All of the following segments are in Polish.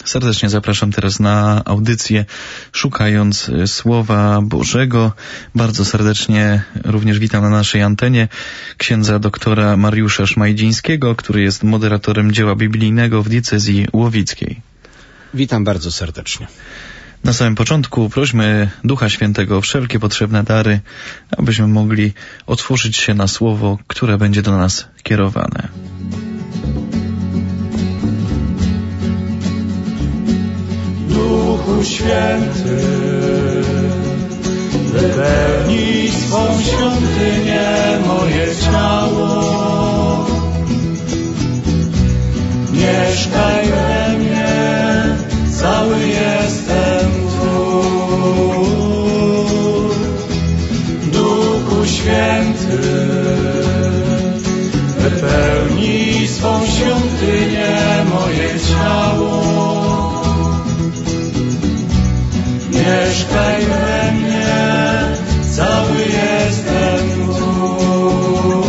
Serdecznie zapraszam teraz na audycję Szukając Słowa Bożego. Bardzo serdecznie również witam na naszej antenie księdza doktora Mariusza Szmajdzińskiego, który jest moderatorem dzieła biblijnego w diecezji łowickiej. Witam bardzo serdecznie. Na samym początku prośmy Ducha Świętego o wszelkie potrzebne dary, abyśmy mogli otworzyć się na słowo, które będzie do nas kierowane. Duchu Święty, wypełnij swą świątynię moje ciało. Mieszkaj we mnie, cały jestem Twój. Duchu Święty, wypełnij swą świątynię moje ciało. Mieszkaj we mnie, cały jestem Twój.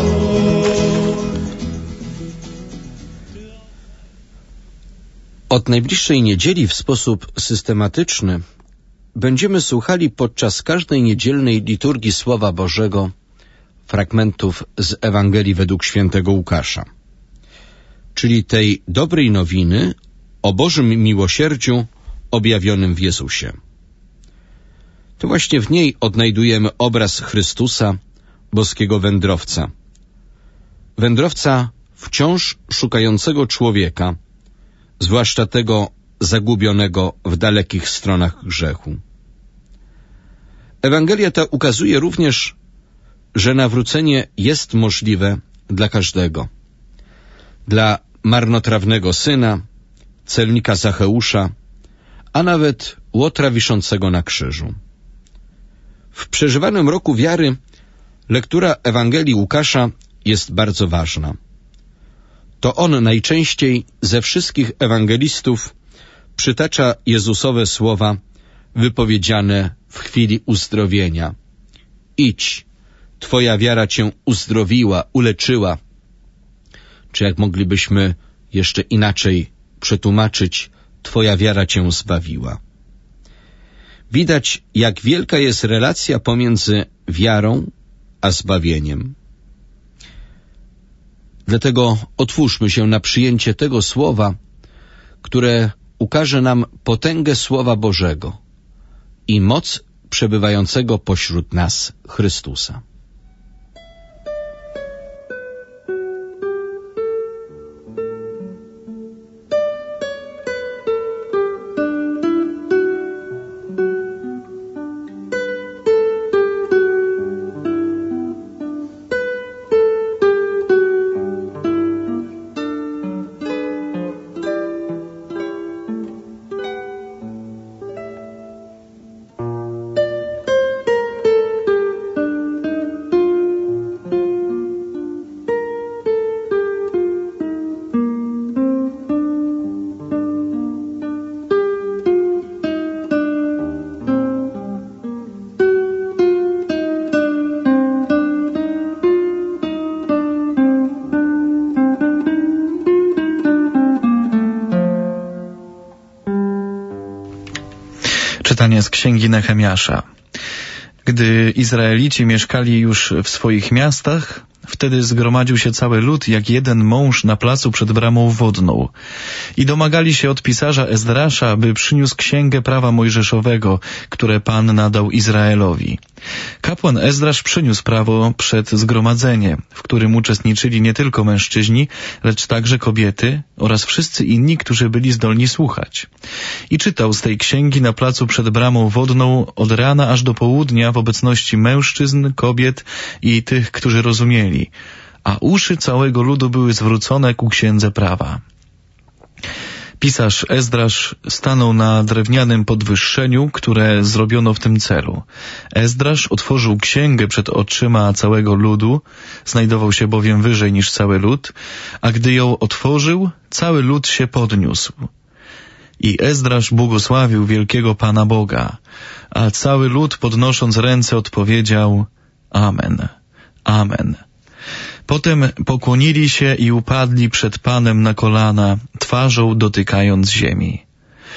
Od najbliższej niedzieli w sposób systematyczny będziemy słuchali podczas każdej niedzielnej liturgii Słowa Bożego fragmentów z Ewangelii według świętego Łukasza, czyli tej dobrej nowiny o Bożym miłosierdziu objawionym w Jezusie. To właśnie w niej odnajdujemy obraz Chrystusa, boskiego wędrowca. Wędrowca wciąż szukającego człowieka, zwłaszcza tego zagubionego w dalekich stronach grzechu. Ewangelia ta ukazuje również, że nawrócenie jest możliwe dla każdego. Dla marnotrawnego syna, celnika Zacheusza, a nawet Łotra wiszącego na krzyżu. W przeżywanym roku wiary lektura Ewangelii Łukasza jest bardzo ważna. To on najczęściej ze wszystkich ewangelistów przytacza Jezusowe słowa wypowiedziane w chwili uzdrowienia. Idź, Twoja wiara Cię uzdrowiła, uleczyła. Czy jak moglibyśmy jeszcze inaczej przetłumaczyć, Twoja wiara Cię zbawiła. Widać, jak wielka jest relacja pomiędzy wiarą a zbawieniem. Dlatego otwórzmy się na przyjęcie tego słowa, które ukaże nam potęgę Słowa Bożego i moc przebywającego pośród nas Chrystusa. Czytanie z Księgi Nehemiasza. Gdy Izraelici mieszkali już w swoich miastach, wtedy zgromadził się cały lud jak jeden mąż na placu przed bramą wodną i domagali się od pisarza Ezdrasza, aby przyniósł księgę prawa mojżeszowego, które Pan nadał Izraelowi. Kapłan Ezdrasz przyniósł prawo przed zgromadzenie, w którym uczestniczyli nie tylko mężczyźni, lecz także kobiety oraz wszyscy inni, którzy byli zdolni słuchać. I czytał z tej księgi na placu przed bramą wodną od rana aż do południa w obecności mężczyzn, kobiet i tych, którzy rozumieli, a uszy całego ludu były zwrócone ku księdze prawa. Pisarz Ezdrasz stanął na drewnianym podwyższeniu, które zrobiono w tym celu. Ezdrasz otworzył księgę przed oczyma całego ludu, znajdował się bowiem wyżej niż cały lud, a gdy ją otworzył, cały lud się podniósł. I Ezdrasz błogosławił wielkiego Pana Boga, a cały lud podnosząc ręce odpowiedział: Amen, Amen. Potem pokłonili się i upadli przed Panem na kolana, twarzą dotykając ziemi.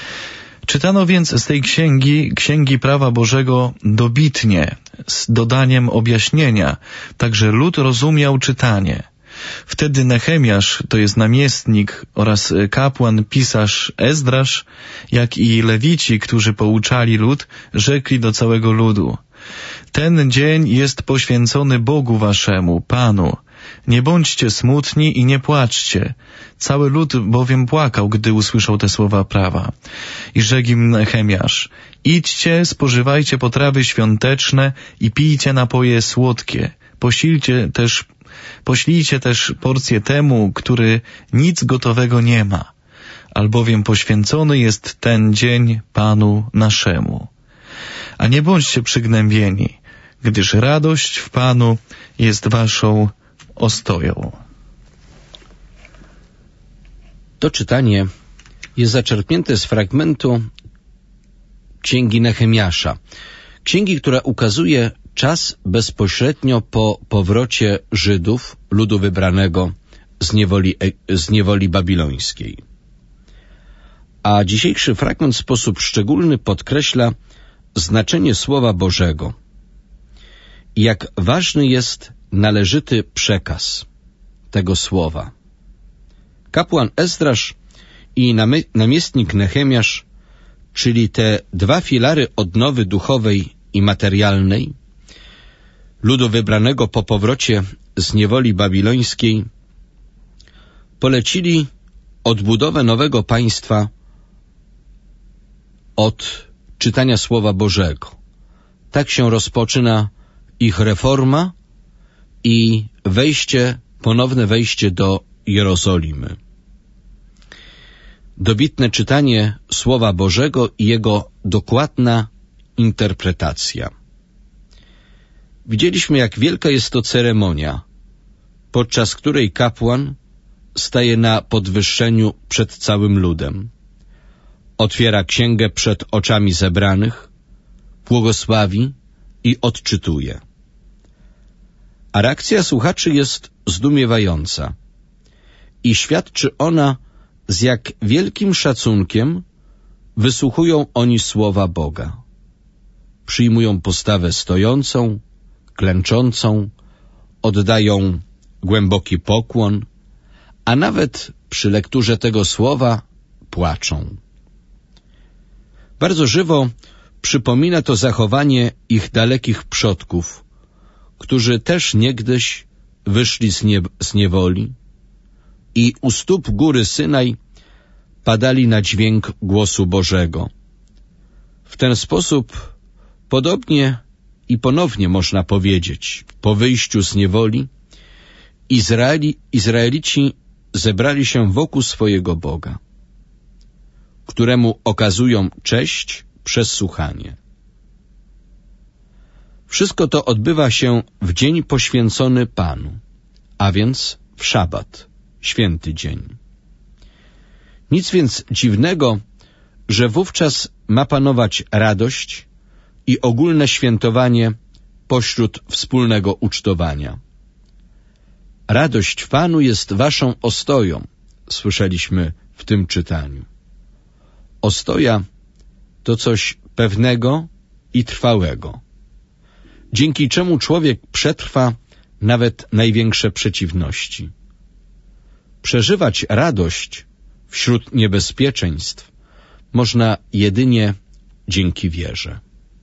Czytano więc z tej księgi prawa Bożego dobitnie, z dodaniem objaśnienia, tak że lud rozumiał czytanie. Wtedy Nehemiasz, to jest namiestnik, oraz kapłan, pisarz Ezdrasz, jak i lewici, którzy pouczali lud, rzekli do całego ludu: ten dzień jest poświęcony Bogu waszemu, Panu. Nie bądźcie smutni i nie płaczcie. Cały lud bowiem płakał, gdy usłyszał te słowa prawa. I rzekł im Nehemiasz: idźcie, spożywajcie potrawy świąteczne i pijcie napoje słodkie. Poślijcie też porcję temu, który nic gotowego nie ma, albowiem poświęcony jest ten dzień Panu naszemu. A nie bądźcie przygnębieni, gdyż radość w Panu jest waszą ostoją. To czytanie jest zaczerpnięte z fragmentu Księgi Nehemiasza. Księgi, która ukazuje czas bezpośrednio po powrocie Żydów, ludu wybranego z niewoli babilońskiej. A dzisiejszy fragment w sposób szczególny podkreśla znaczenie Słowa Bożego i jak ważny jest należyty przekaz tego Słowa. Kapłan Ezdrasz i namiestnik Nehemiasz, czyli te dwa filary odnowy duchowej i materialnej, ludu wybranego po powrocie z niewoli babilońskiej, polecili odbudowę nowego państwa od czytania Słowa Bożego. Tak się rozpoczyna ich reforma i ponowne wejście do Jerozolimy. Dobitne czytanie Słowa Bożego i jego dokładna interpretacja. Widzieliśmy, jak wielka jest to ceremonia, podczas której kapłan staje na podwyższeniu przed całym ludem. Otwiera księgę przed oczami zebranych, błogosławi i odczytuje. A reakcja słuchaczy jest zdumiewająca i świadczy ona, z jak wielkim szacunkiem wysłuchują oni słowa Boga. Przyjmują postawę stojącą, klęczącą, oddają głęboki pokłon, a nawet przy lekturze tego słowa płaczą. Bardzo żywo przypomina to zachowanie ich dalekich przodków, którzy też niegdyś wyszli z niewoli i u stóp góry Synaj padali na dźwięk głosu Bożego. W ten sposób podobnie i ponownie można powiedzieć, po wyjściu z niewoli Izraelici zebrali się wokół swojego Boga, któremu okazują cześć przez słuchanie. Wszystko to odbywa się w dzień poświęcony Panu, a więc w szabat, święty dzień. Nic więc dziwnego, że wówczas ma panować radość i ogólne świętowanie pośród wspólnego ucztowania. Radość w Panu jest waszą ostoją, słyszeliśmy w tym czytaniu. Ostoja to coś pewnego i trwałego, dzięki czemu człowiek przetrwa nawet największe przeciwności. Przeżywać radość wśród niebezpieczeństw można jedynie dzięki wierze.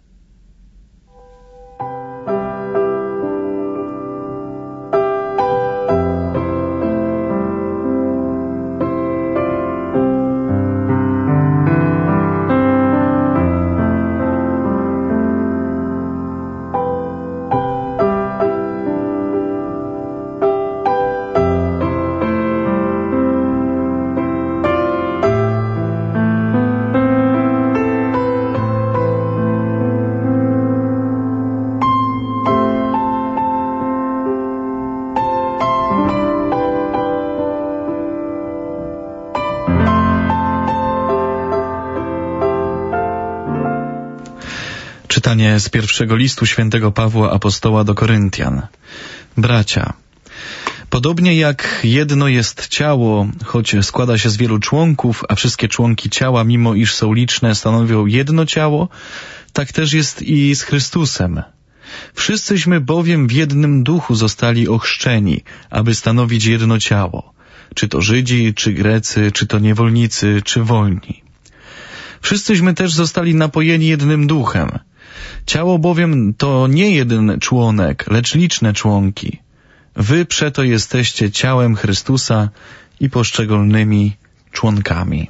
Czytanie z pierwszego listu świętego Pawła Apostoła do Koryntian. Bracia, Podobnie jak jedno jest ciało, choć składa się z wielu członków, a wszystkie członki ciała, mimo iż są liczne, stanowią jedno ciało, tak też jest i z Chrystusem. Wszyscyśmy bowiem w jednym duchu zostali ochrzczeni, aby stanowić jedno ciało, czy to Żydzi, czy Grecy, czy to niewolnicy, czy wolni. Wszyscyśmy też zostali napojeni jednym duchem. Ciało bowiem to nie jeden członek, lecz liczne członki. Wy przeto jesteście ciałem Chrystusa i poszczególnymi członkami.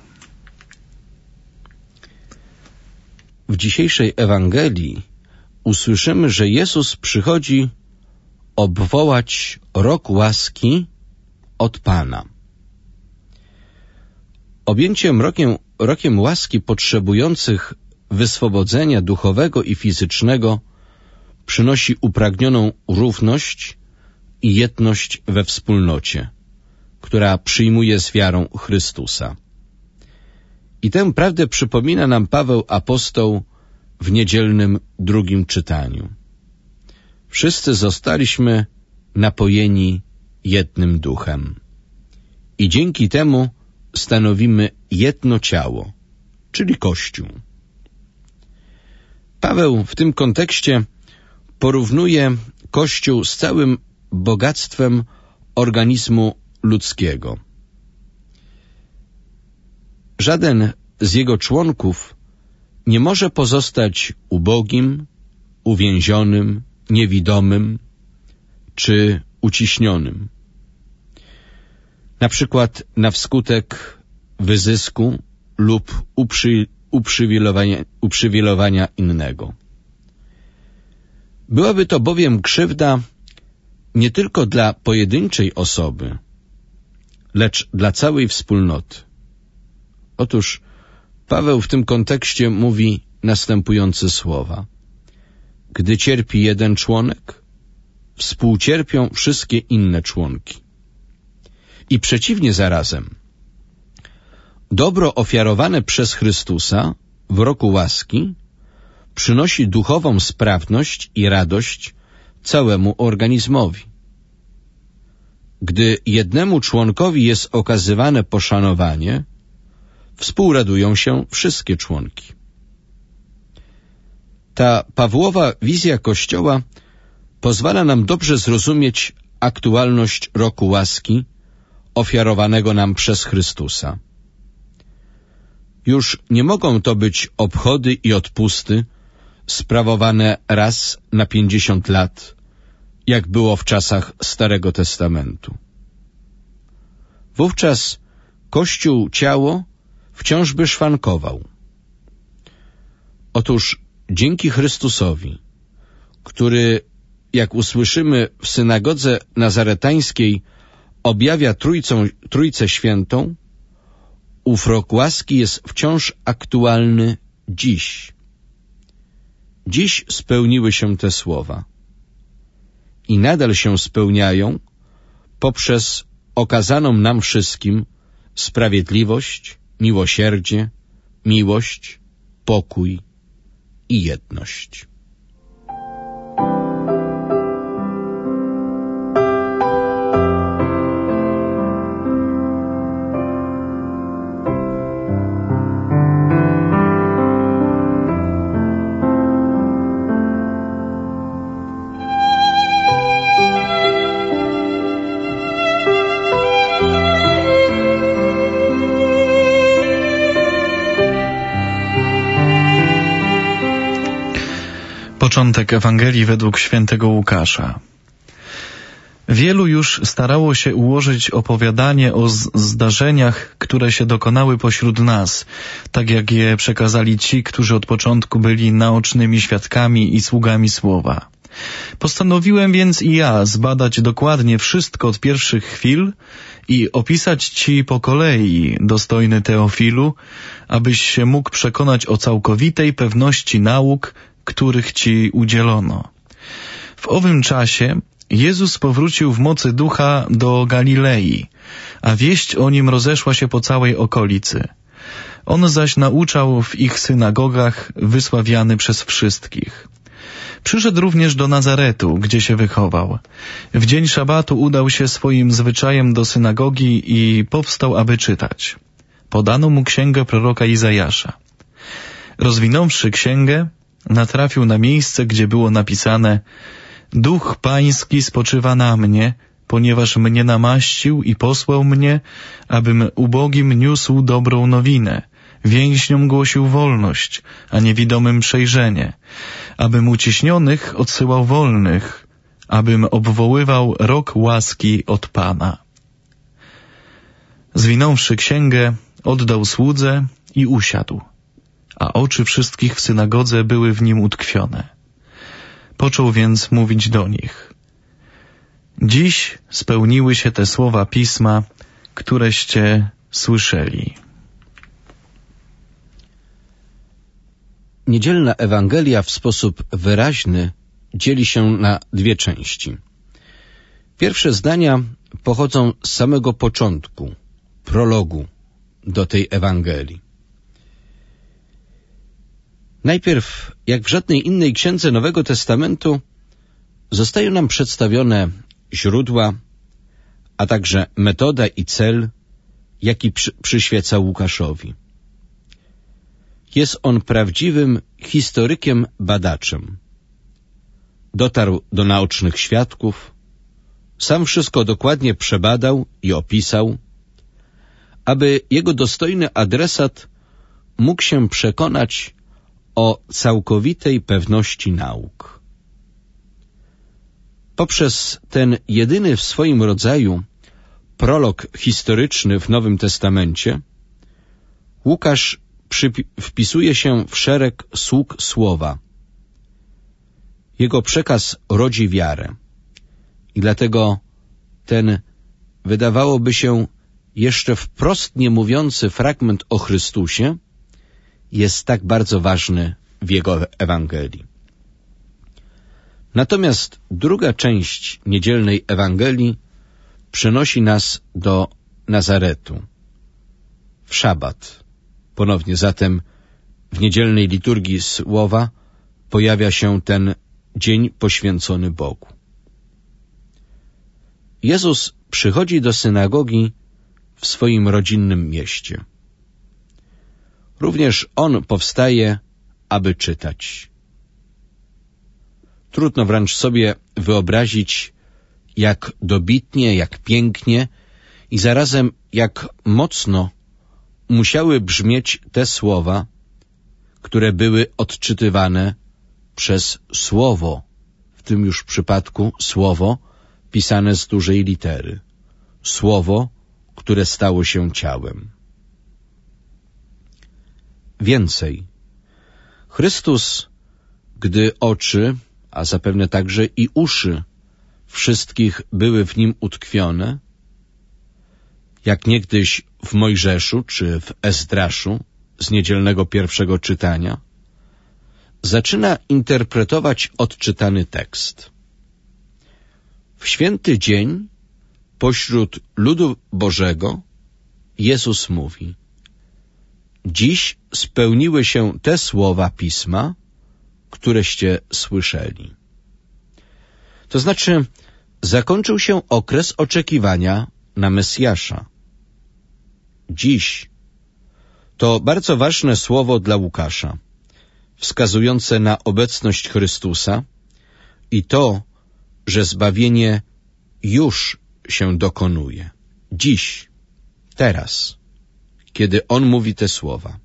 W dzisiejszej Ewangelii usłyszymy, że Jezus przychodzi obwołać rok łaski od Pana. Objęciem rokiem łaski potrzebujących wyswobodzenia duchowego i fizycznego przynosi upragnioną równość i jedność we wspólnocie, która przyjmuje z wiarą Chrystusa. I tę prawdę przypomina nam Paweł apostoł w niedzielnym drugim czytaniu. Wszyscy zostaliśmy napojeni jednym duchem i dzięki temu stanowimy jedno ciało, czyli Kościół. Paweł w tym kontekście porównuje Kościół z całym bogactwem organizmu ludzkiego. Żaden z jego członków nie może pozostać ubogim, uwięzionym, niewidomym czy uciśnionym. Na przykład na wskutek wyzysku lub uprzywilejowania innego. Byłaby to bowiem krzywda nie tylko dla pojedynczej osoby, lecz dla całej wspólnoty. Otóż Paweł w tym kontekście mówi następujące słowa. Gdy cierpi jeden członek, współcierpią wszystkie inne członki. I przeciwnie zarazem, dobro ofiarowane przez Chrystusa w roku łaski przynosi duchową sprawność i radość całemu organizmowi. Gdy jednemu członkowi jest okazywane poszanowanie, współradują się wszystkie członki. Ta Pawłowa wizja Kościoła pozwala nam dobrze zrozumieć aktualność roku łaski ofiarowanego nam przez Chrystusa. Już nie mogą to być obchody i odpusty sprawowane raz na 50 lat, jak było w czasach Starego Testamentu. Wówczas Kościół ciało wciąż by szwankował. Otóż dzięki Chrystusowi, który, jak usłyszymy w synagodze nazaretańskiej, objawia Trójcę Świętą, ów rok łaski jest wciąż aktualny dziś. Dziś spełniły się te słowa i nadal się spełniają poprzez okazaną nam wszystkim sprawiedliwość, miłosierdzie, miłość, pokój i jedność. Początek Ewangelii według świętego Łukasza. Wielu już starało się ułożyć opowiadanie o zdarzeniach, które się dokonały pośród nas, tak jak je przekazali ci, którzy od początku byli naocznymi świadkami i sługami słowa. Postanowiłem więc i ja zbadać dokładnie wszystko od pierwszych chwil i opisać ci po kolei, dostojny Teofilu, abyś się mógł przekonać o całkowitej pewności nauk, których ci udzielono. W owym czasie Jezus powrócił w mocy ducha do Galilei, a wieść o nim rozeszła się po całej okolicy. On zaś nauczał w ich synagogach, wysławiany przez wszystkich. Przyszedł również do Nazaretu, gdzie się wychował. W dzień szabatu udał się swoim zwyczajem do synagogi i powstał, aby czytać. Podano mu księgę proroka Izajasza. Rozwinąwszy księgę, natrafił na miejsce, gdzie było napisane: Duch Pański spoczywa na mnie, ponieważ mnie namaścił i posłał mnie, abym ubogim niósł dobrą nowinę, więźniom głosił wolność, a niewidomym przejrzenie, abym uciśnionych odsyłał wolnych, abym obwoływał rok łaski od Pana. Zwinąwszy księgę, oddał słudze i usiadł, a oczy wszystkich w synagodze były w nim utkwione. Począł więc mówić do nich: Dziś spełniły się te słowa Pisma, któreście słyszeli. Niedzielna Ewangelia w sposób wyraźny dzieli się na dwie części. Pierwsze zdania pochodzą z samego początku, prologu do tej Ewangelii. Najpierw, jak w żadnej innej księdze Nowego Testamentu, zostają nam przedstawione źródła, a także metoda i cel, jaki przyświecał Łukaszowi. Jest on prawdziwym historykiem, badaczem. Dotarł do naocznych świadków, sam wszystko dokładnie przebadał i opisał, aby jego dostojny adresat mógł się przekonać o całkowitej pewności nauk. Poprzez ten jedyny w swoim rodzaju prolog historyczny w Nowym Testamencie Łukasz wpisuje się w szereg sług słowa. Jego przekaz rodzi wiarę i dlatego ten, wydawałoby się, jeszcze wprost nie mówiący fragment o Chrystusie jest tak bardzo ważny w jego Ewangelii. Natomiast druga część niedzielnej Ewangelii przenosi nas do Nazaretu, w szabat. Ponownie zatem w niedzielnej liturgii słowa pojawia się ten dzień poświęcony Bogu. Jezus przychodzi do synagogi w swoim rodzinnym mieście. Również On powstaje, aby czytać. Trudno wręcz sobie wyobrazić, jak dobitnie, jak pięknie i zarazem jak mocno musiały brzmieć te słowa, które były odczytywane przez Słowo, w tym już przypadku Słowo pisane z dużej litery. Słowo, które stało się ciałem. Więcej. Chrystus, gdy oczy, a zapewne także i uszy wszystkich były w Nim utkwione, jak niegdyś w Mojżeszu czy w Ezdraszu z niedzielnego pierwszego czytania, zaczyna interpretować odczytany tekst. W święty dzień pośród ludu Bożego Jezus mówi: Dziś spełniły się te słowa Pisma, któreście słyszeli. To znaczy, zakończył się okres oczekiwania na Mesjasza. Dziś to bardzo ważne słowo dla Łukasza, wskazujące na obecność Chrystusa i to, że zbawienie już się dokonuje. Dziś, teraz, kiedy On mówi te słowa.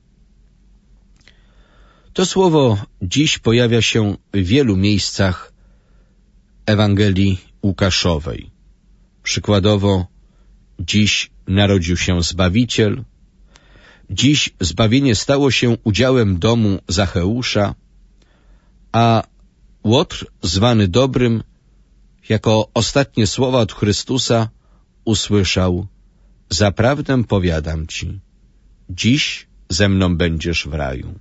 To słowo dziś pojawia się w wielu miejscach Ewangelii Łukaszowej. Przykładowo, dziś narodził się Zbawiciel, dziś zbawienie stało się udziałem domu Zacheusza, a Łotr, zwany Dobrym, jako ostatnie słowa od Chrystusa usłyszał: Zaprawdę powiadam ci, dziś ze mną będziesz w raju.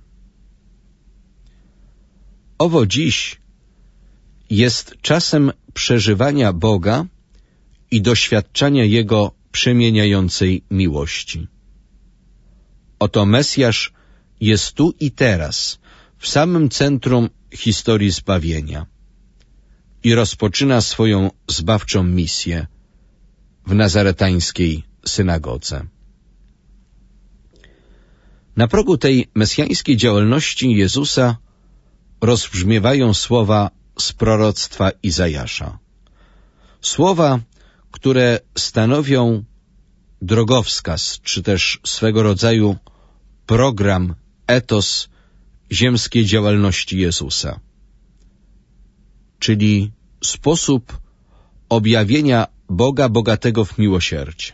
Owo dziś jest czasem przeżywania Boga i doświadczania Jego przemieniającej miłości. Oto Mesjasz jest tu i teraz, w samym centrum historii zbawienia i rozpoczyna swoją zbawczą misję w nazaretańskiej synagodze. Na progu tej mesjańskiej działalności Jezusa rozbrzmiewają słowa z proroctwa Izajasza. Słowa, które stanowią drogowskaz, czy też swego rodzaju program, etos ziemskiej działalności Jezusa, czyli sposób objawienia Boga bogatego w miłosierdzie.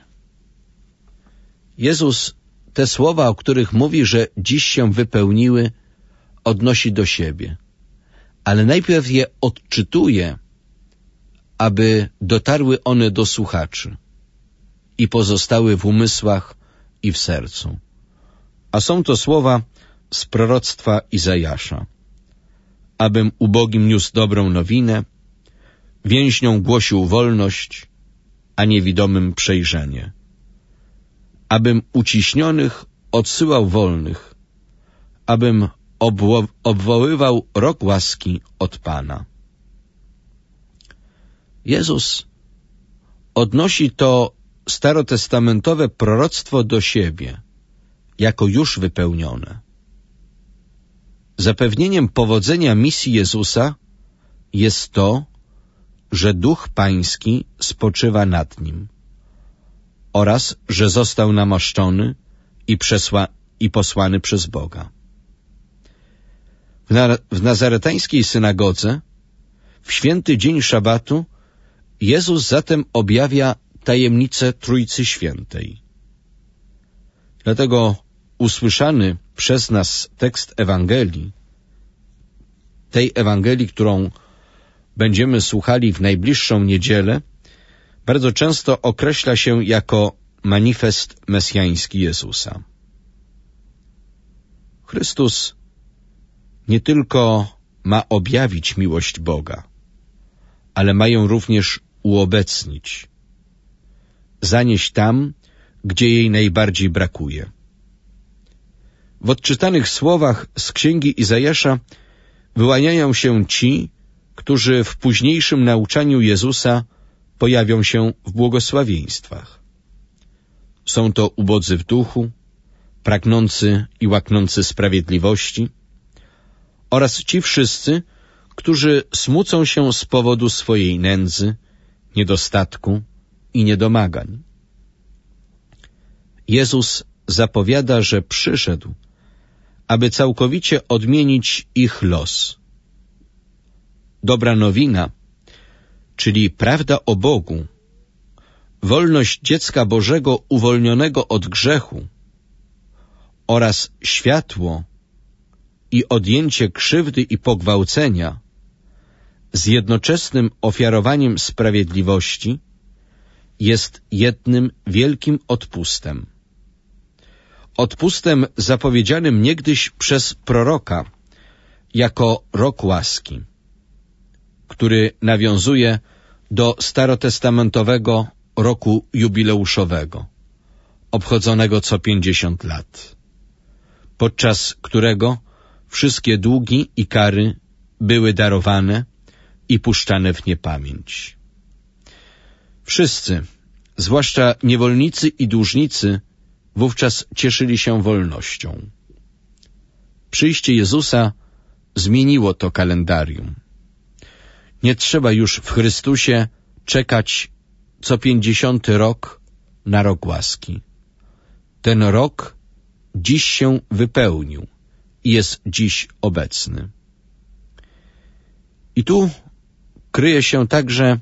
Jezus te słowa, o których mówi, że dziś się wypełniły, odnosi do siebie, ale najpierw je odczytuje, aby dotarły one do słuchaczy i pozostały w umysłach i w sercu. A są to słowa z proroctwa Izajasza. Abym ubogim niósł dobrą nowinę, więźniom głosił wolność, a niewidomym przejrzenie. Abym uciśnionych odsyłał wolnych, abym obwoływał rok łaski od Pana. Jezus odnosi to starotestamentowe proroctwo do siebie, jako już wypełnione. Zapewnieniem powodzenia misji Jezusa jest to, że Duch Pański spoczywa nad Nim oraz, że został namaszczony i posłany przez Boga. W nazaretańskiej synagodze w święty dzień szabatu Jezus zatem objawia tajemnicę Trójcy Świętej. Dlatego usłyszany przez nas tekst Ewangelii, tej Ewangelii, którą będziemy słuchali w najbliższą niedzielę, bardzo często określa się jako manifest mesjański Jezusa. Chrystus nie tylko ma objawić miłość Boga, ale ma ją również uobecnić, zanieść tam, gdzie jej najbardziej brakuje. W odczytanych słowach z księgi Izajasza wyłaniają się ci, którzy w późniejszym nauczaniu Jezusa pojawią się w błogosławieństwach. Są to ubodzy w duchu, pragnący i łaknący sprawiedliwości oraz ci wszyscy, którzy smucą się z powodu swojej nędzy, niedostatku i niedomagań. Jezus zapowiada, że przyszedł, aby całkowicie odmienić ich los. Dobra nowina, czyli prawda o Bogu, wolność dziecka Bożego uwolnionego od grzechu oraz światło i odjęcie krzywdy i pogwałcenia z jednoczesnym ofiarowaniem sprawiedliwości jest jednym wielkim odpustem. Odpustem zapowiedzianym niegdyś przez proroka jako rok łaski, który nawiązuje do starotestamentowego roku jubileuszowego, obchodzonego co 50 lat, podczas którego wszystkie długi i kary były darowane i puszczane w niepamięć. Wszyscy, zwłaszcza niewolnicy i dłużnicy, wówczas cieszyli się wolnością. Przyjście Jezusa zmieniło to kalendarium. Nie trzeba już w Chrystusie czekać co 50 rok na rok łaski. Ten rok dziś się wypełnił i jest dziś obecny. I tu kryje się także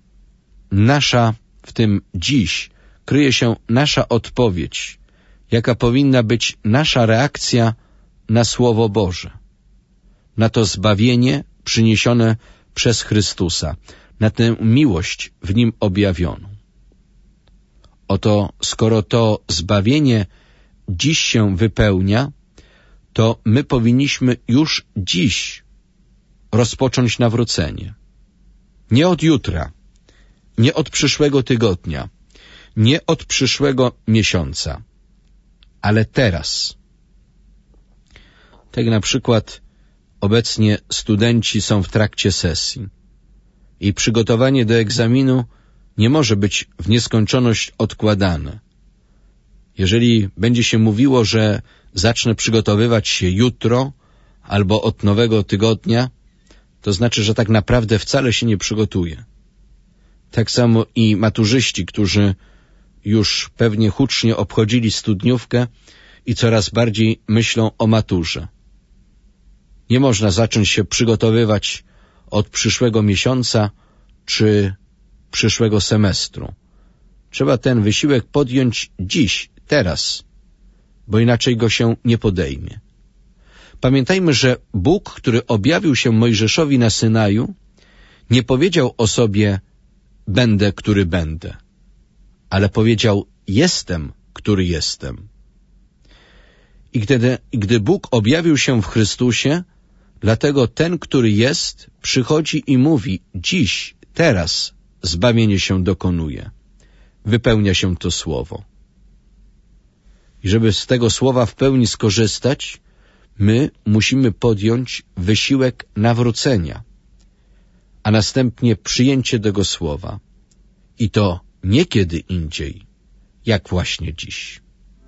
w tym dziś kryje się nasza odpowiedź, jaka powinna być nasza reakcja na Słowo Boże, na to zbawienie przyniesione przez Chrystusa, na tę miłość w Nim objawioną. Oto skoro to zbawienie dziś się wypełnia, to my powinniśmy już dziś rozpocząć nawrócenie. Nie od jutra, nie od przyszłego tygodnia, nie od przyszłego miesiąca, ale teraz. Tak na przykład Obecnie studenci są w trakcie sesji i przygotowanie do egzaminu nie może być w nieskończoność odkładane. Jeżeli będzie się mówiło, że zacznę przygotowywać się jutro albo od nowego tygodnia, to znaczy, że tak naprawdę wcale się nie przygotuję. Tak samo i maturzyści, którzy już pewnie hucznie obchodzili studniówkę i coraz bardziej myślą o maturze. Nie można zacząć się przygotowywać od przyszłego miesiąca czy przyszłego semestru. Trzeba ten wysiłek podjąć dziś, teraz, bo inaczej go się nie podejmie. Pamiętajmy, że Bóg, który objawił się Mojżeszowi na Synaju, nie powiedział o sobie będę, który będę, ale powiedział jestem, który jestem. I gdy Bóg objawił się w Chrystusie, dlatego ten, który jest, przychodzi i mówi dziś, teraz zbawienie się dokonuje. Wypełnia się to słowo. I żeby z tego słowa w pełni skorzystać, my musimy podjąć wysiłek nawrócenia, a następnie przyjęcie tego słowa. I to nie kiedy indziej, jak właśnie dziś.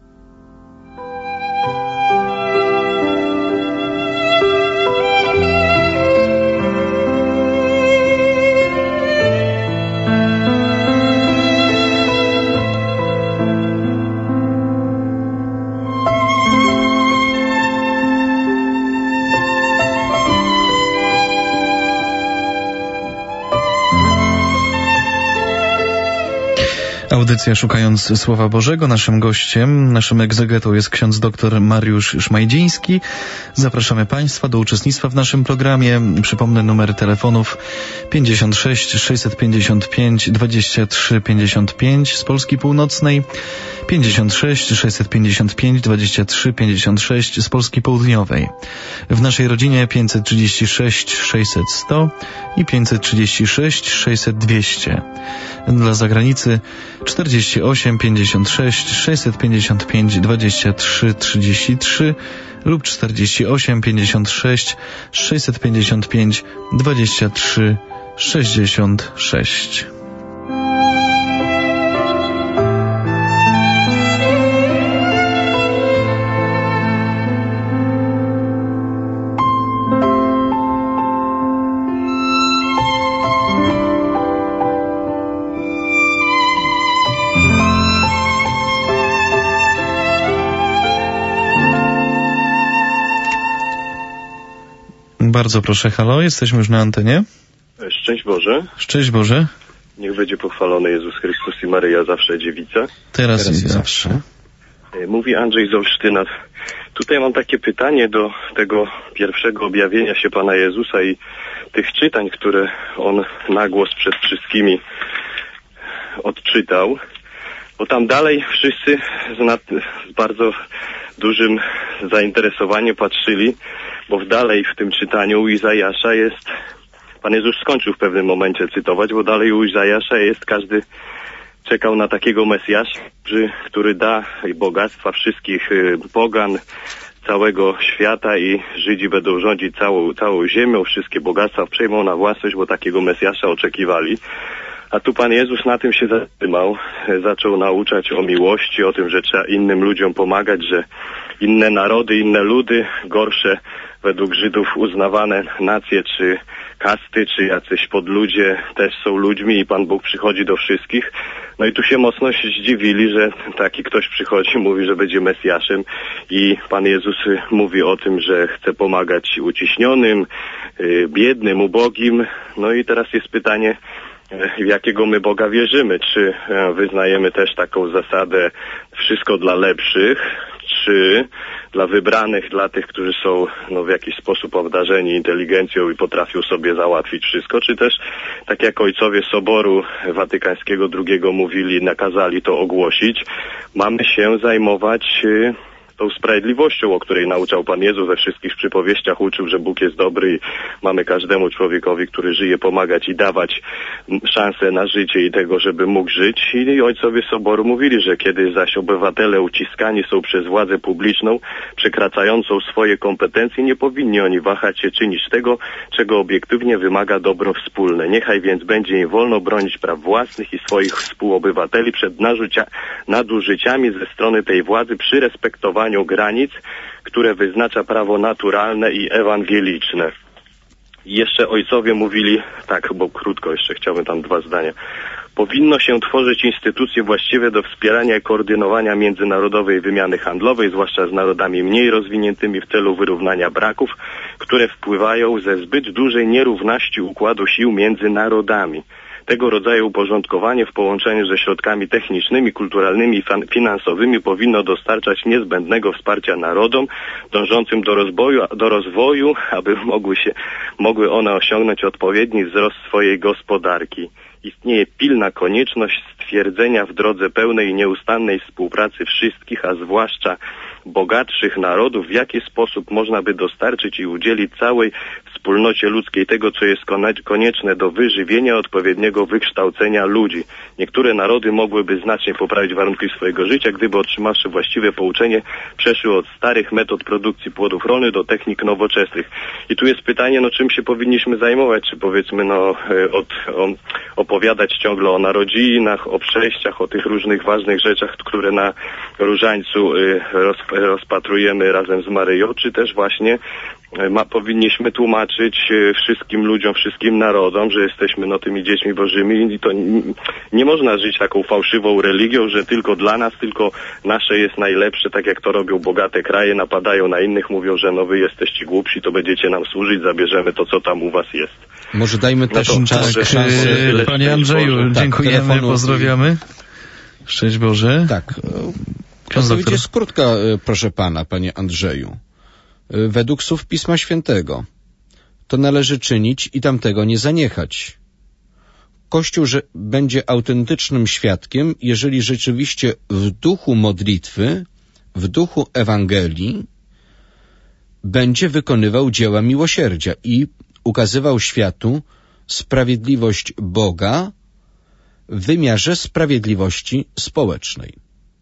Audycja Szukając Słowa Bożego. Naszym gościem, naszym egzegetą jest ksiądz dr Mariusz Szmajdziński. Zapraszamy Państwa do uczestnictwa w naszym programie. Przypomnę numer telefonów 56 655 23 55 z Polski Północnej, 56 655 23 56 z Polski Południowej. W naszej rodzinie 536 600 100 i 536 600 200. Dla zagranicy 48 56 655 23 33 lub 48 56 655 23 66. Bardzo proszę, halo, jesteśmy już na antenie. Szczęść Boże. Szczęść Boże. Niech będzie pochwalony Jezus Chrystus i Maryja zawsze dziewica. Teraz i zawsze. Mówi Andrzej z Olsztyna. Tutaj mam takie pytanie do tego pierwszego objawienia się Pana Jezusa i tych czytań, które On na głos przed wszystkimi odczytał. Bo tam dalej wszyscy z bardzo dużym zainteresowaniem patrzyli, bo dalej w tym czytaniu u Izajasza jest, Pan Jezus skończył w pewnym momencie cytować, bo dalej u Izajasza jest, każdy czekał na takiego Mesjasza, który da bogactwa wszystkich pogan, całego świata i Żydzi będą rządzić całą ziemią, wszystkie bogactwa przejmą na własność, bo takiego Mesjasza oczekiwali. A tu Pan Jezus na tym się zatrzymał, zaczął nauczać o miłości, o tym, że trzeba innym ludziom pomagać, że inne narody, inne ludy, gorsze według Żydów uznawane nacje czy kasty, czy jacyś podludzie też są ludźmi i Pan Bóg przychodzi do wszystkich. No i tu się mocno zdziwili, że taki ktoś przychodzi, mówi, że będzie Mesjaszem i Pan Jezus mówi o tym, że chce pomagać uciśnionym, biednym, ubogim. No i teraz jest pytanie, w jakiego my Boga wierzymy? Czy wyznajemy też taką zasadę wszystko dla lepszych, czy dla wybranych, dla tych, którzy są w jakiś sposób obdarzeni inteligencją i potrafią sobie załatwić wszystko, czy też tak jak ojcowie Soboru Watykańskiego II mówili, nakazali to ogłosić, mamy się zajmować tą sprawiedliwością, o której nauczał Pan Jezus, we wszystkich przypowieściach uczył, że Bóg jest dobry i mamy każdemu człowiekowi, który żyje, pomagać i dawać szansę na życie i tego, żeby mógł żyć. I ojcowie Soboru mówili, że kiedy zaś obywatele uciskani są przez władzę publiczną, przekraczającą swoje kompetencje, nie powinni oni wahać się czynić tego, czego obiektywnie wymaga dobro wspólne. Niechaj więc będzie im wolno bronić praw własnych i swoich współobywateli przed nadużyciami ze strony tej władzy przy respektowaniu granic, które wyznacza prawo naturalne i ewangeliczne. I jeszcze ojcowie mówili, tak, bo krótko jeszcze chciałbym tam 2 zdania. Powinno się tworzyć instytucje właściwe do wspierania i koordynowania międzynarodowej wymiany handlowej, zwłaszcza z narodami mniej rozwiniętymi w celu wyrównania braków, które wpływają ze zbyt dużej nierówności układu sił między narodami. Tego rodzaju uporządkowanie w połączeniu ze środkami technicznymi, kulturalnymi i finansowymi powinno dostarczać niezbędnego wsparcia narodom dążącym do rozwoju, aby mogły one osiągnąć odpowiedni wzrost swojej gospodarki. Istnieje pilna konieczność stwierdzenia w drodze pełnej i nieustannej współpracy wszystkich, a zwłaszcza bogatszych narodów, w jaki sposób można by dostarczyć i udzielić całej wspólnocie ludzkiej tego, co jest konieczne do wyżywienia odpowiedniego wykształcenia ludzi. Niektóre narody mogłyby znacznie poprawić warunki swojego życia, gdyby otrzymawszy właściwe pouczenie, przeszły od starych metod produkcji płodów rolnych do technik nowoczesnych. I tu jest pytanie, czym się powinniśmy zajmować? Czy powiedzmy, opowiadać ciągle o narodzinach, o przejściach, o tych różnych ważnych rzeczach, które na Różańcu rozpatrujemy razem z Maryją, czy też właśnie powinniśmy tłumaczyć wszystkim ludziom, wszystkim narodom, że jesteśmy tymi dziećmi bożymi i to nie można żyć taką fałszywą religią, że tylko dla nas, tylko nasze jest najlepsze, tak jak to robią bogate kraje, napadają na innych, mówią, że wy jesteście głupsi, to będziecie nam służyć, zabierzemy to, co tam u was jest. Może dajmy też szansę. Panie Andrzeju, dziękujemy, pozdrawiamy. Szczęść Boże. Tak. Odpowiedź jest krótka, proszę pana, panie Andrzeju. Według słów Pisma Świętego to należy czynić i tamtego nie zaniechać. Kościół będzie autentycznym świadkiem, jeżeli rzeczywiście w duchu modlitwy, w duchu Ewangelii będzie wykonywał dzieła miłosierdzia i ukazywał światu sprawiedliwość Boga w wymiarze sprawiedliwości społecznej.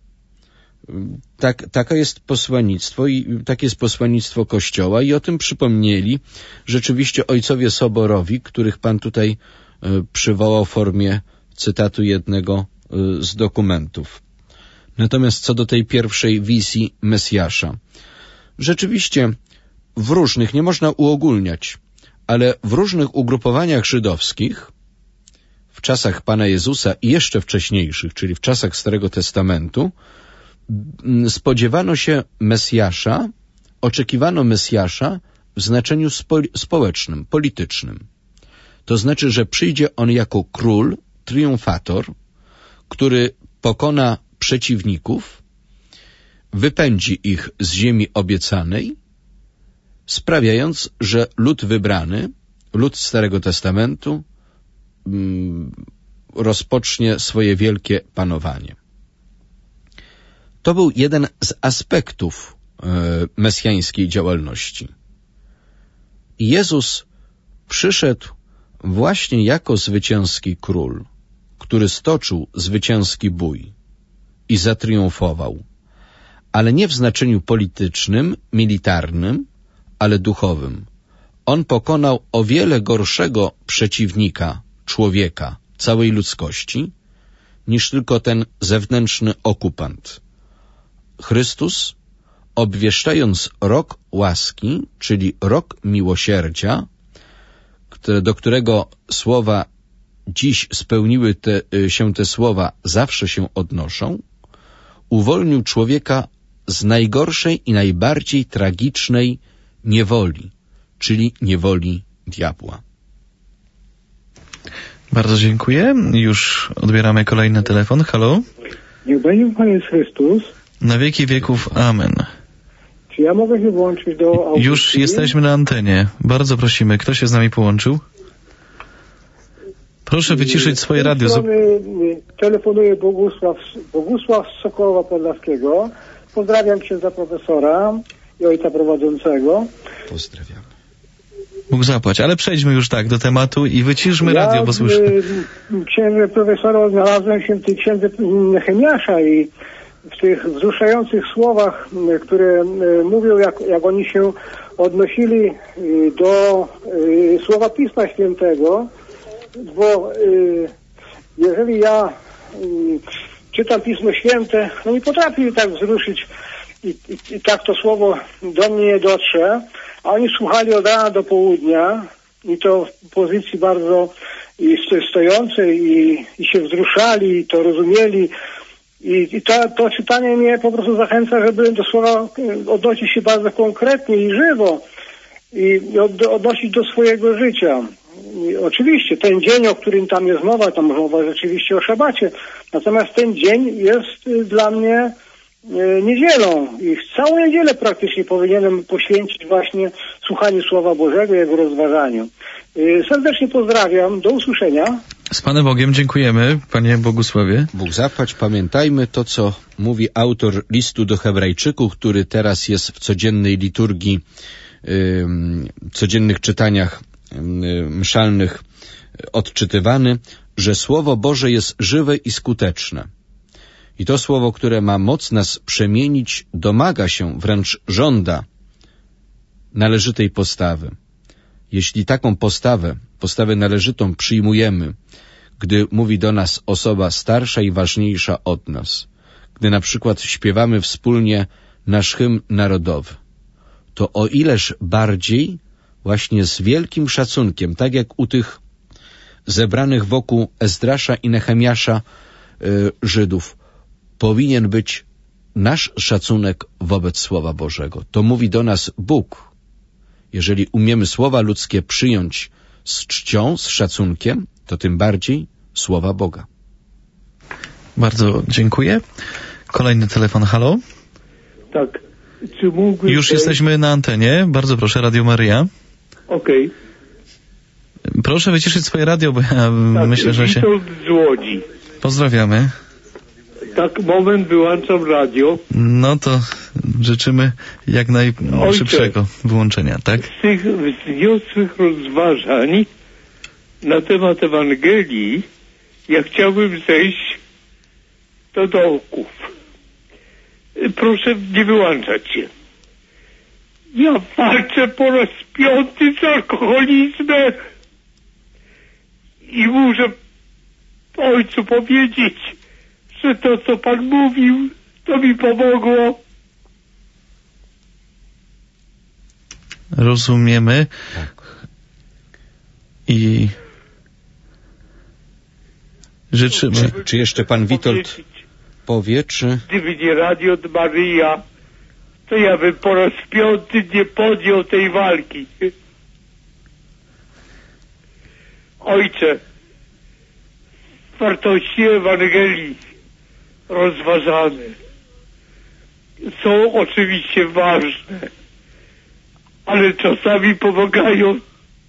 Taka jest posłannictwo i takie jest posłannictwo Kościoła i o tym przypomnieli rzeczywiście ojcowie soborowi, których pan tutaj przywołał w formie cytatu jednego z dokumentów. Natomiast co do tej pierwszej wizji Mesjasza, rzeczywiście w różnych, nie można uogólniać, ale w różnych ugrupowaniach żydowskich w czasach Pana Jezusa i jeszcze wcześniejszych, czyli w czasach Starego Testamentu, spodziewano się Mesjasza, oczekiwano Mesjasza w znaczeniu społecznym, politycznym. To znaczy, że przyjdzie on jako król, triumfator, który pokona przeciwników, wypędzi ich z ziemi obiecanej, sprawiając, że lud wybrany, lud Starego Testamentu, rozpocznie swoje wielkie panowanie. To był jeden z aspektów mesjańskiej działalności. I Jezus przyszedł właśnie jako zwycięski król, który stoczył zwycięski bój i zatriumfował, ale nie w znaczeniu politycznym, militarnym, ale duchowym. On pokonał o wiele gorszego przeciwnika, człowieka, całej ludzkości, niż tylko ten zewnętrzny okupant. Chrystus, obwieszczając rok łaski, czyli rok miłosierdzia, do którego słowa dziś spełniły się te słowa, zawsze się odnoszą, uwolnił człowieka z najgorszej i najbardziej tragicznej niewoli, czyli niewoli diabła. Bardzo dziękuję. Już odbieramy kolejny telefon. Halo? Niech będzie Pan Jezus Chrystus. Na wieki wieków. Amen. Czy ja mogę się włączyć do audycji? Już jesteśmy na antenie. Bardzo prosimy. Kto się z nami połączył? Proszę wyciszyć swoje radio. Telefonuje Bogusław z Sokołowa Podlaskiego. Pozdrawiam księdza profesora i ojca prowadzącego. Pozdrawiamy. Bóg zapłać, ale przejdźmy już tak do tematu i wyciszmy radio, bo słyszymy. Księdze profesora, odnalazłem się w tej księdze Nehemiasza i w tych wzruszających słowach, które mówią, jak oni się odnosili do słowa Pisma Świętego, bo jeżeli ja czytam Pismo Święte, no nie potrafię tak wzruszyć i tak to słowo do mnie nie dotrze, a oni słuchali od rana do południa i to w pozycji bardzo stojącej i się wzruszali i to rozumieli. I to czytanie mnie po prostu zachęca, żeby do słowa odnosić się bardzo konkretnie i żywo i odnosić do swojego życia. I oczywiście ten dzień, o którym tam jest mowa, tam mowa rzeczywiście o szabacie, natomiast ten dzień jest dla mnie niedzielą i całą niedzielę praktycznie powinienem poświęcić właśnie słuchaniu Słowa Bożego i jego rozważaniu. Serdecznie pozdrawiam, do usłyszenia. Z Panem Bogiem dziękujemy, Panie Bogusławie. Bóg zapłać, pamiętajmy to, co mówi autor listu do Hebrajczyków, który teraz jest w codziennej liturgii, codziennych czytaniach mszalnych odczytywany, że Słowo Boże jest żywe i skuteczne. I to Słowo, które ma moc nas przemienić, domaga się, wręcz żąda należytej postawy. Jeśli taką postawę należytą przyjmujemy, gdy mówi do nas osoba starsza i ważniejsza od nas, gdy na przykład śpiewamy wspólnie nasz hymn narodowy, to o ileż bardziej właśnie z wielkim szacunkiem, tak jak u tych zebranych wokół Ezdrasza i Nehemiasza Żydów, powinien być nasz szacunek wobec Słowa Bożego. To mówi do nas Bóg. Jeżeli umiemy słowa ludzkie przyjąć z czcią, z szacunkiem, to tym bardziej słowa Boga. Bardzo dziękuję. Kolejny telefon, halo? Tak. Czy mógłbym... Już jesteśmy na antenie. Bardzo proszę, Radio Maryja. Okej. Proszę wyciszyć swoje radio, bo ja Tak, myślę, że się... Witold z Łodzi. Pozdrawiamy. Tak, moment, wyłączam radio. No to życzymy jak najszybszego wyłączenia, tak? Z tych wzniosłych rozważań na temat Ewangelii ja chciałbym zejść do dołków. Proszę nie wyłączać się. Ja walczę po raz 5 z alkoholizmem i muszę ojcu powiedzieć, że to, co Pan mówił, to mi pomogło. Rozumiemy. I życzymy... Czy jeszcze Pan Witold powie, czy... Gdyby nie Radio Maryja, to ja bym po raz 5 nie podjął tej walki. Ojcze, wartości Ewangelii rozważane są oczywiście ważne, ale czasami pomagają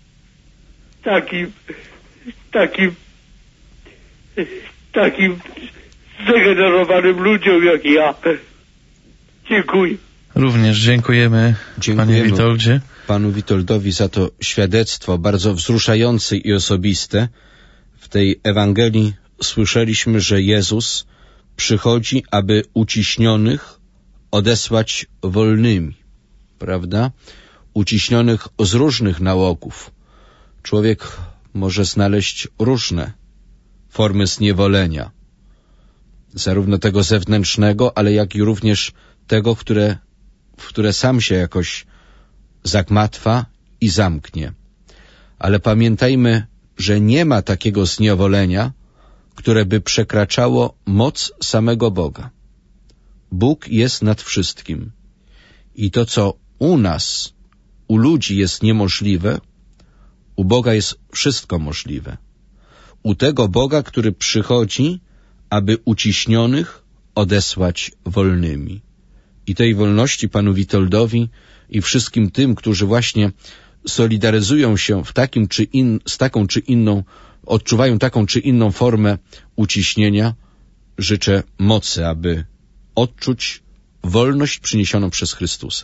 takim zdegenerowanym ludziom jak ja. Dziękuję. Również dziękujemy Panie Witoldzie. Panu Witoldowi za to świadectwo bardzo wzruszające i osobiste. W tej Ewangelii słyszeliśmy, że Jezus przychodzi, aby uciśnionych odesłać wolnymi, prawda? Uciśnionych z różnych nałogów. Człowiek może znaleźć różne formy zniewolenia, zarówno tego zewnętrznego, ale jak i również tego, w które sam się jakoś zagmatwa i zamknie. Ale pamiętajmy, że nie ma takiego zniewolenia, które by przekraczało moc samego Boga. Bóg jest nad wszystkim. I to, co u nas, u ludzi jest niemożliwe, u Boga jest wszystko możliwe. U tego Boga, który przychodzi, aby uciśnionych odesłać wolnymi. I tej wolności Panu Witoldowi i wszystkim tym, którzy właśnie solidaryzują się z taką czy inną, odczuwają taką czy inną formę uciśnienia, życzę mocy, aby odczuć wolność przyniesioną przez Chrystusa.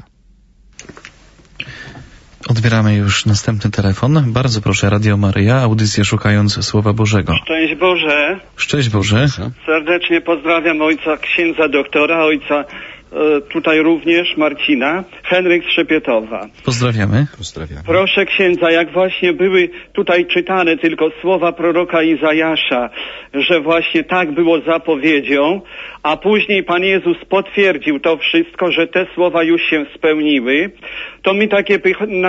Odbieramy już następny telefon. Bardzo proszę, Radio Maryja, audycję Szukając Słowa Bożego. Szczęść Boże. Szczęść Boże. Serdecznie pozdrawiam ojca księdza doktora, ojca tutaj również Marcina, Henryk z Szepietowa. Pozdrawiamy. Proszę księdza, jak właśnie były tutaj czytane tylko słowa proroka Izajasza, że właśnie tak było zapowiedzią, a później Pan Jezus potwierdził to wszystko, że te słowa już się spełniły, to mi takie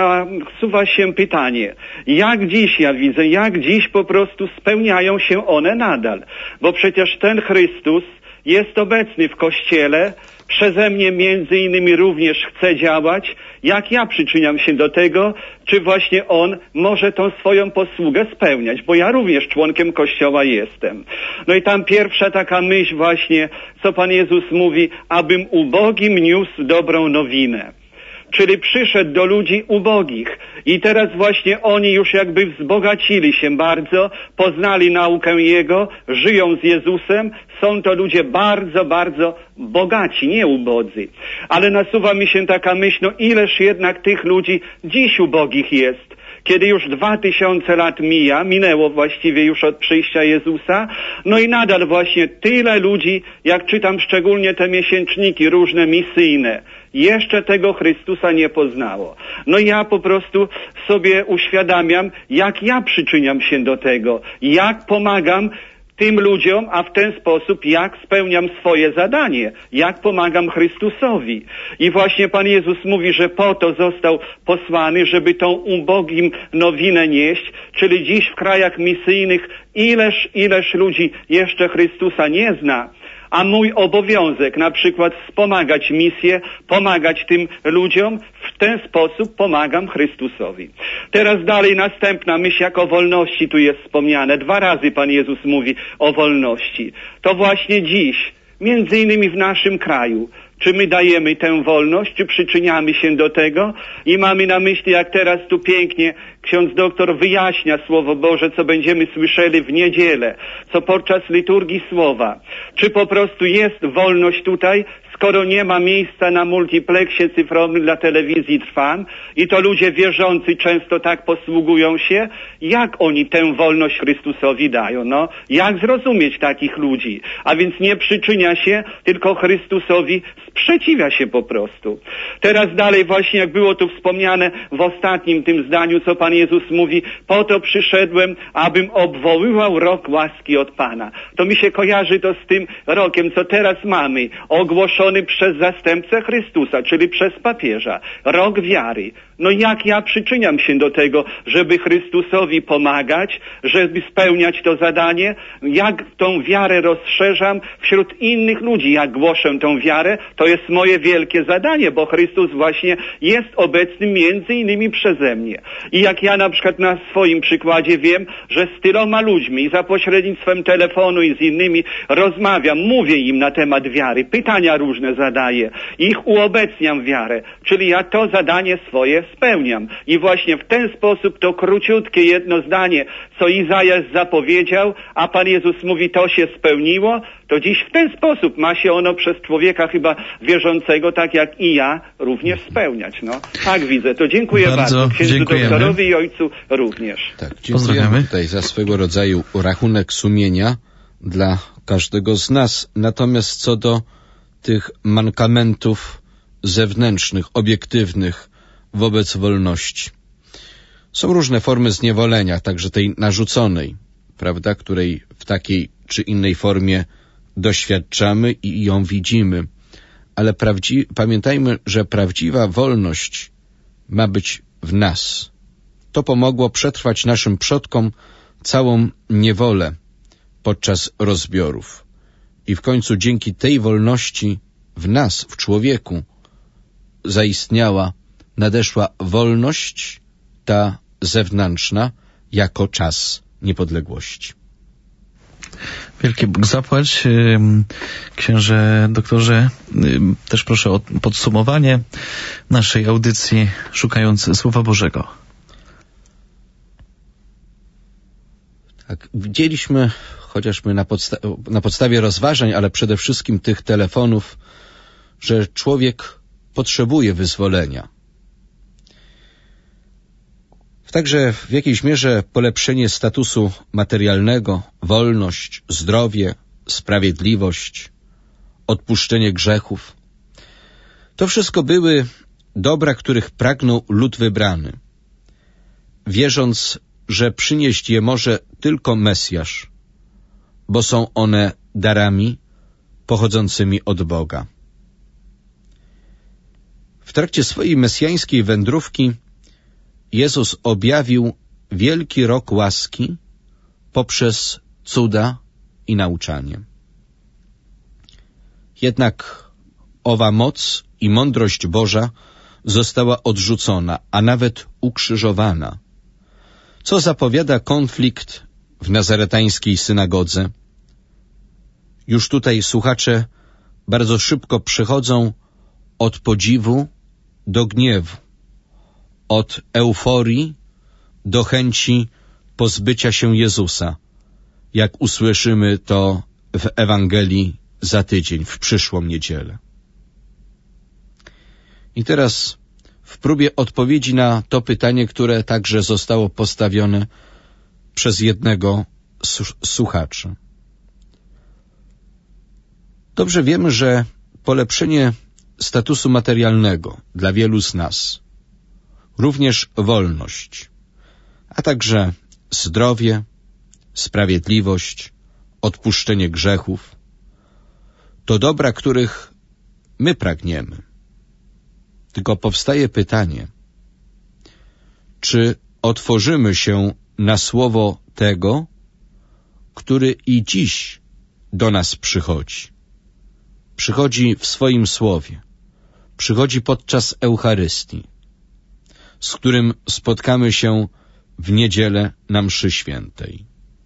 nasuwa się pytanie, jak dziś ja widzę, jak dziś po prostu spełniają się one nadal, bo przecież ten Chrystus jest obecny w Kościele, przeze mnie między innymi również chce działać, jak ja przyczyniam się do tego, czy właśnie On może tą swoją posługę spełniać, bo ja również członkiem Kościoła jestem. No i tam pierwsza taka myśl właśnie, co Pan Jezus mówi, abym ubogim niósł dobrą nowinę. Czyli przyszedł do ludzi ubogich i teraz właśnie oni już jakby wzbogacili się bardzo, poznali naukę Jego, żyją z Jezusem, są to ludzie bardzo, bardzo bogaci, nie ubodzy. Ale nasuwa mi się taka myśl, no ileż jednak tych ludzi dziś ubogich jest. Kiedy już 2000 lat minęło właściwie już od przyjścia Jezusa, no i nadal właśnie tyle ludzi, jak czytam szczególnie te miesięczniki różne misyjne, jeszcze tego Chrystusa nie poznało. No ja po prostu sobie uświadamiam, jak ja przyczyniam się do tego, jak pomagam tym ludziom, a w ten sposób jak spełniam swoje zadanie, jak pomagam Chrystusowi. I właśnie Pan Jezus mówi, że po to został posłany, żeby tą ubogim nowinę nieść, czyli dziś w krajach misyjnych ileż ludzi jeszcze Chrystusa nie zna, a mój obowiązek na przykład wspomagać misję, pomagać tym ludziom, w ten sposób pomagam Chrystusowi. Teraz dalej następna myśl, jak o wolności tu jest wspomniane. 2 razy Pan Jezus mówi o wolności. To właśnie dziś, między innymi w naszym kraju, czy my dajemy tę wolność, czy przyczyniamy się do tego i mamy na myśli, jak teraz tu pięknie ksiądz doktor wyjaśnia Słowo Boże, co będziemy słyszeli w niedzielę, co podczas liturgii Słowa. Czy po prostu jest wolność tutaj, skoro nie ma miejsca na multipleksie cyfrowym dla telewizji Trwam i to ludzie wierzący często tak posługują się, jak oni tę wolność Chrystusowi dają? No, jak zrozumieć takich ludzi? A więc nie przyczynia się, tylko Chrystusowi sprzeciwia się po prostu. Teraz dalej właśnie, jak było tu wspomniane w ostatnim tym zdaniu, co Pan Jezus mówi, po to przyszedłem, abym obwoływał rok łaski od Pana. To mi się kojarzy to z tym rokiem, co teraz mamy, ogłoszony przez zastępcę Chrystusa, czyli przez papieża. Rok wiary. No jak ja przyczyniam się do tego, żeby Chrystusowi pomagać, żeby spełniać to zadanie, jak tą wiarę rozszerzam wśród innych ludzi, jak głoszę tą wiarę, to jest moje wielkie zadanie, bo Chrystus właśnie jest obecny między innymi przeze mnie. I jak ja na przykład na swoim przykładzie wiem, że z tyloma ludźmi za pośrednictwem telefonu i z innymi rozmawiam, mówię im na temat wiary, pytania różne zadaję, ich uobecniam wiarę, czyli ja to zadanie swoje spełniam. I właśnie w ten sposób to króciutkie jedno zdanie, co Izajasz zapowiedział, a Pan Jezus mówi, to się spełniło, to dziś w ten sposób ma się ono przez człowieka chyba wierzącego, tak jak i ja, również spełniać. No, tak widzę. To dziękuję bardzo. Księdzu doktorowi i ojcu również. Tak, dziękujemy tutaj za swego rodzaju rachunek sumienia dla każdego z nas. Natomiast co do tych mankamentów zewnętrznych, obiektywnych wobec wolności. Są różne formy zniewolenia, także tej narzuconej, prawda, której w takiej czy innej formie doświadczamy i ją widzimy. Ale pamiętajmy, że prawdziwa wolność ma być w nas. To pomogło przetrwać naszym przodkom całą niewolę podczas rozbiorów. I w końcu dzięki tej wolności w nas, w człowieku, zaistniała, nadeszła wolność, ta zewnętrzna, jako czas niepodległości. Wielki Bóg zapłać. Księże doktorze, też proszę o podsumowanie naszej audycji Szukając Słowa Bożego. Tak, widzieliśmy, chociażby na podstawie rozważań, ale przede wszystkim tych telefonów, że człowiek potrzebuje wyzwolenia. Także w jakiejś mierze polepszenie statusu materialnego, wolność, zdrowie, sprawiedliwość, odpuszczenie grzechów. To wszystko były dobra, których pragnął lud wybrany, wierząc, że przynieść je może tylko Mesjasz, bo są one darami pochodzącymi od Boga. W trakcie swojej mesjańskiej wędrówki Jezus objawił wielki rok łaski poprzez cuda i nauczanie. Jednak owa moc i mądrość Boża została odrzucona, a nawet ukrzyżowana, co zapowiada konflikt w nazaretańskiej synagodze. Już tutaj słuchacze bardzo szybko przechodzą od podziwu do gniewu, od euforii do chęci pozbycia się Jezusa, jak usłyszymy to w Ewangelii za tydzień, w przyszłą niedzielę. I teraz w próbie odpowiedzi na to pytanie, które także zostało postawione przez jednego słuchacza. Dobrze wiemy, że polepszenie statusu materialnego dla wielu z nas, również wolność, a także zdrowie, sprawiedliwość, odpuszczenie grzechów, to dobra, których my pragniemy. Tylko powstaje pytanie, czy otworzymy się na słowo tego, który i dziś do nas przychodzi. Przychodzi w swoim słowie, przychodzi podczas Eucharystii, z którym spotkamy się w niedzielę na mszy świętej.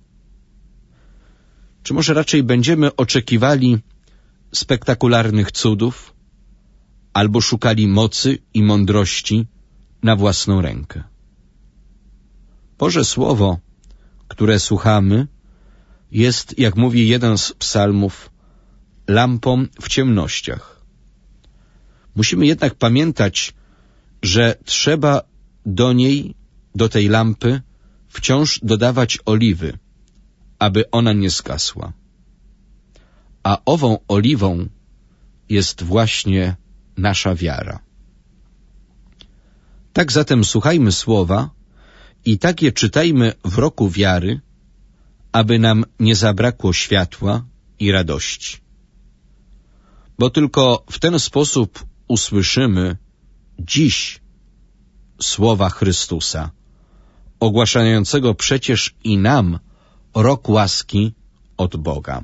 Czy może raczej będziemy oczekiwali spektakularnych cudów, albo szukali mocy i mądrości na własną rękę? Boże Słowo, które słuchamy, jest, jak mówi jeden z psalmów, lampą w ciemnościach. Musimy jednak pamiętać, że trzeba do tej lampy wciąż dodawać oliwy, aby ona nie zgasła. A ową oliwą jest właśnie nasza wiara. Tak zatem słuchajmy słowa i tak je czytajmy w roku wiary, aby nam nie zabrakło światła i radości. Bo tylko w ten sposób usłyszymy dziś słowa Chrystusa, ogłaszającego przecież i nam rok łaski od Boga.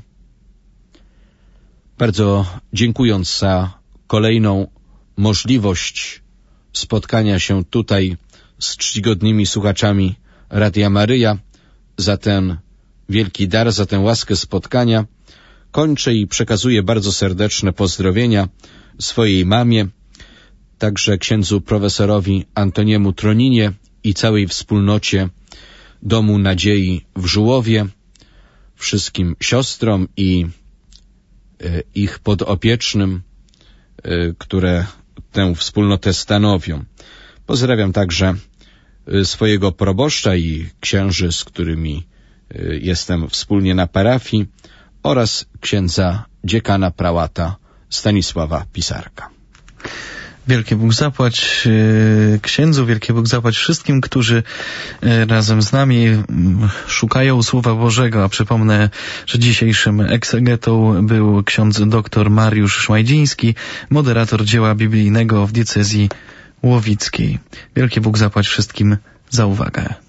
Bardzo dziękując za kolejną możliwość spotkania się tutaj z czcigodnymi słuchaczami Radia Maryja, za ten wielki dar, za tę łaskę spotkania, kończę i przekazuję bardzo serdeczne pozdrowienia swojej mamie, także księdzu profesorowi Antoniemu Troninie i całej wspólnocie Domu Nadziei w Żułowie, wszystkim siostrom i ich podopiecznym, które tę wspólnotę stanowią. Pozdrawiam także swojego proboszcza i księży, z którymi jestem wspólnie na parafii, oraz księdza dziekana prałata Stanisława Pisarka. Wielki Bóg zapłać księdzu, wielki Bóg zapłać wszystkim, którzy razem z nami szukają Słowa Bożego. A przypomnę, że dzisiejszym egzegetą był ksiądz dr Mariusz Szmajdziński, moderator dzieła biblijnego w diecezji łowickiej. Wielki Bóg zapłać wszystkim za uwagę.